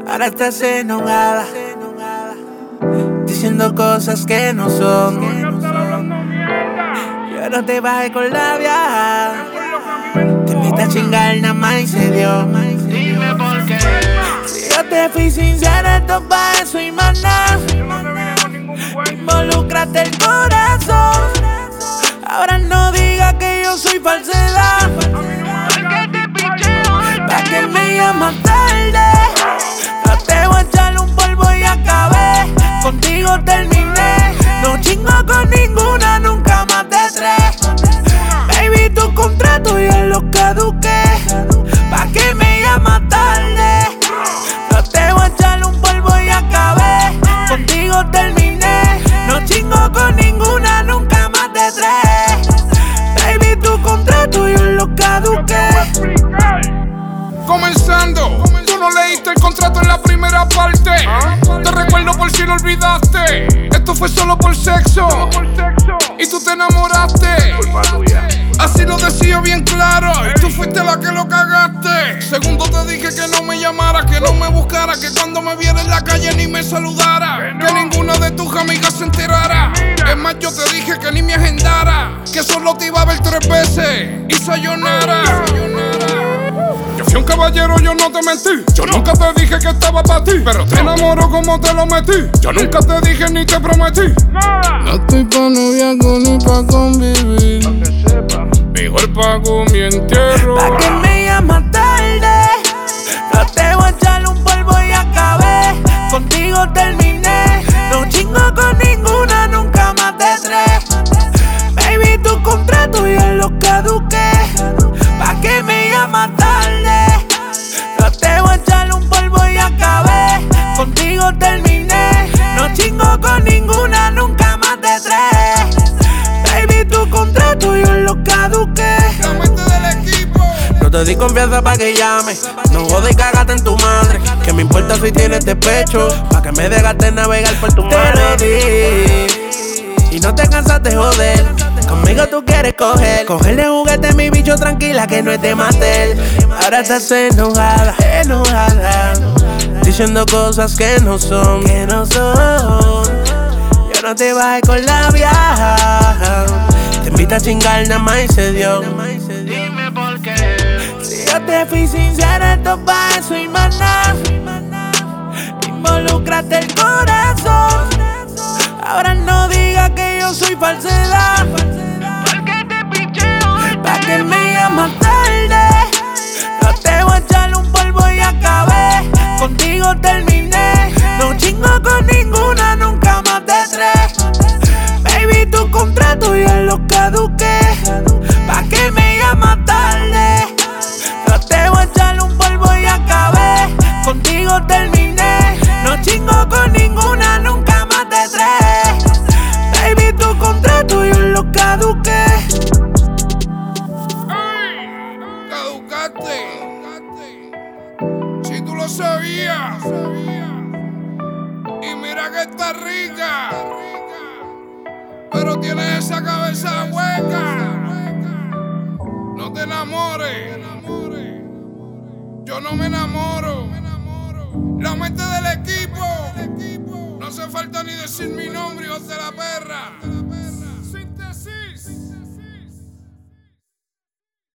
Ahora estás enojada, diciendo cosas que no son. Yo no te bajé con la vieja, te invité a chingar nada más y se dio. Dime por qué. Si yo te fui sincera, esto pa' eso y más nada. Involucraste el corazón. Ahora no digas que yo soy falsedad. Pa' que me llamas tarde. No te voy a echar un polvo y acabé. Contigo terminé. No chingo con ninguna, nunca más de tres. Baby, tu contrato yo lo caduqué. Pa' que me llamas tarde. No te voy a echar un polvo y acabé. Contigo terminé. No chingo con ninguna, nunca más de tres. Baby, tu contrato yo lo caduqué. Comenzando, tú no leíste el contrato en la primera parte. Te recuerdo por si lo olvidaste. Esto fue solo por sexo y tú te enamoraste. Así lo decía bien claro y tú fuiste la que lo cagaste. Segundo te dije que no me llamara, que no me buscara, que cuando me viera en la calle ni me saludara, que ninguna de tus amigas se enterara. Es más, yo te dije que ni me agendara, que solo te iba a ver 3 veces y sayonara. Yo fui un caballero, yo no te mentí. Yo nunca te dije que estaba para ti, pero te enamoro como te lo metí. Yo nunca te dije ni te prometí. No estoy pa' noviazgo ni pa' convivir. Mejor pago mi entierro. Pa' que me llamas tarde. No te voy a echar un polvo y acabé. Contigo terminé. No chingo con ninguna, nunca más de tres. Baby, tu contrato yo lo caduqué. Pa' que me llamas tarde. No te voy a echar un polvo y acabé. Contigo terminé. No chingo con ninguna, nunca más de tres. Baby, tu contrato yo lo caduqué. La mente del equipo. No te di confianza pa' que llame. No jodas y cagate en tu madre. Que me importa si tienes despecho. Pa' que me dejaste navegar por tu madre. Te lo di y no te cansas de joder. Conmigo tú quieres cogerle juguete a mi bicho tranquila que no es de mater. Ahora estás enojada, diciendo cosas que no son. Yo no te bajé con la vieja, te invité a chingar nada más y se dio. Dime por qué. Si yo te fui sincera, esto pa' eso y más nada. Involucraste el corazón. Ahora no digas que yo soy falsedad. Pa' que me llamas tarde. No te voy a echar un polvo y acabé. Contigo terminé. No chingo con ninguna, nunca más de tres. Baby, tu contrato yo lo caduqué. Pa' que me llamas tarde. No te voy a echar un polvo y acabé. Contigo terminé. No chingo con ninguna, nunca más de tres. Baby, tu contrato yo lo caduqué. Caducaste. Si tú lo sabías. Y mira que está rica, pero tienes esa cabeza hueca. No te enamores. Yo no me enamoro. La mente del equipo. No hace falta ni decir mi nombre, hijos de la perra.